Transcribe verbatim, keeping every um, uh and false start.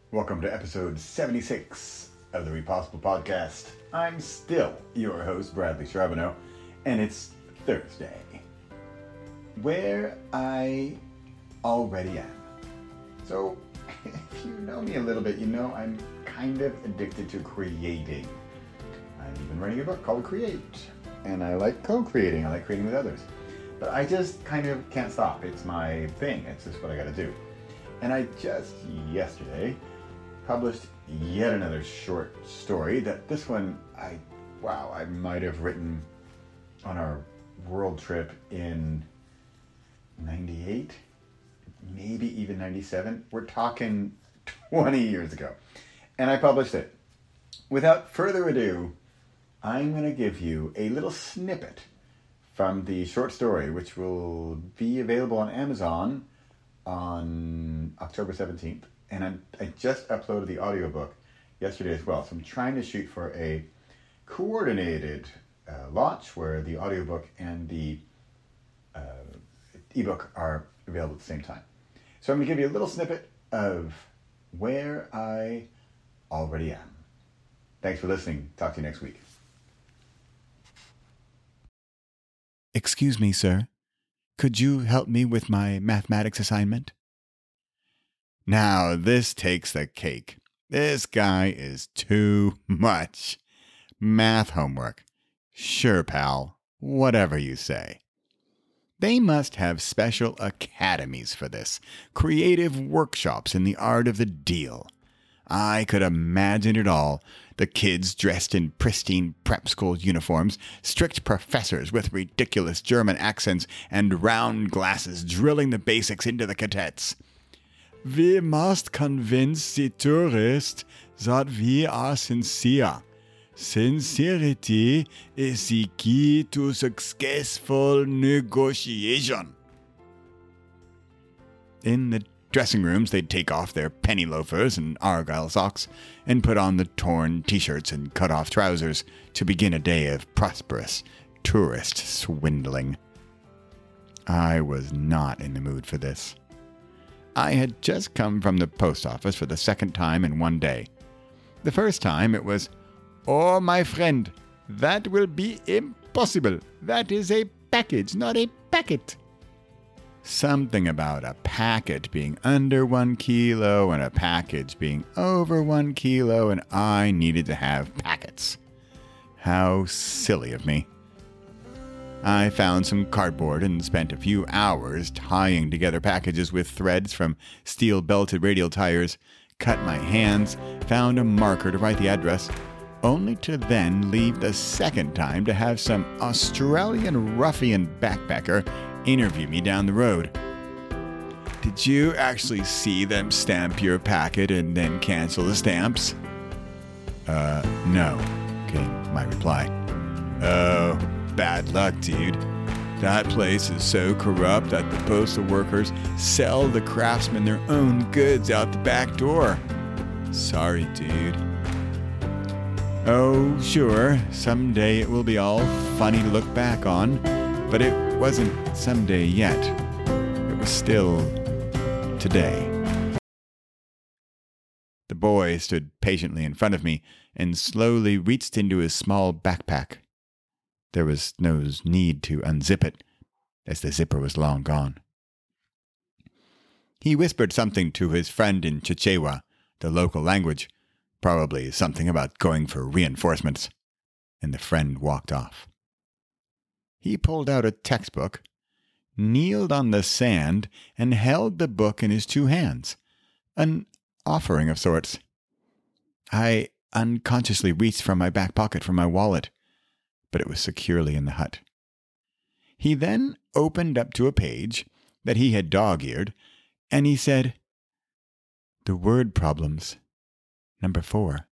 Welcome to episode seventy-six of the Repossible Podcast. I'm still your host, Bradley Charbonneau, and it's Thursday, where I already am. So, if you know me a little bit, you know I'm kind of addicted to creating. I'm even writing a book called Create, and I like co-creating. I like creating with others. But I just kind of can't stop. It's my thing. It's just what I gotta do. And I just yesterday published yet another short story that this one, I, wow, I might have written on our world trip in ninety-eight, maybe even ninety-seven. We're talking twenty years ago. And I published it. Without further ado, I'm going to give you a little snippet from the short story, which will be available on Amazon on October seventeenth. And I'm, I just uploaded the audiobook yesterday as well. So I'm trying to shoot for a coordinated uh, launch where the audiobook and the uh, ebook are available at the same time. So I'm going to give you a little snippet of where I already am. Thanks for listening. Talk to you next week. Excuse me, sir. Could you help me with my mathematics assignment? Now, this takes the cake. This guy is too much. Math homework. Sure, pal. Whatever you say. They must have special academies for this. Creative workshops in the art of the deal. I could imagine it all. The kids dressed in pristine prep school uniforms, strict professors with ridiculous German accents and round glasses drilling the basics into the cadets. We must convince the tourist that we are sincere. Sincerity is the key to successful negotiation. In the dressing rooms, they'd take off their penny loafers and argyle socks and put on the torn t-shirts and cut-off trousers to begin a day of prosperous tourist swindling. I was not in the mood for this. I had just come from the post office for the second time in one day. The first time it was, "Oh, my friend, that will be impossible. That is a package, not a packet." Something about a packet being under one kilo and a package being over one kilo, and I needed to have packets. How silly of me. I found some cardboard and spent a few hours tying together packages with threads from steel-belted radial tires, cut my hands, found a marker to write the address, only to then leave the second time to have some Australian ruffian backpacker interview me down the road. "Did you actually see them stamp your packet and then cancel the stamps?" Uh, no, came my reply. "Oh, bad luck, dude. That place is so corrupt that the postal workers sell the craftsmen their own goods out the back door. Sorry, dude." Oh, sure, someday it will be all funny to look back on, but it wasn't someday yet. It was still today. The boy stood patiently in front of me and slowly reached into his small backpack. There was no need to unzip it, as the zipper was long gone. He whispered something to his friend in Chichewa, the local language, probably something about going for reinforcements, and the friend walked off. He pulled out a textbook, kneeled on the sand, and held the book in his two hands, an offering of sorts. I unconsciously reached from my back pocket for my wallet, but it was securely in the hut. He then opened up to a page that he had dog-eared, and he said, "The word problems, number four."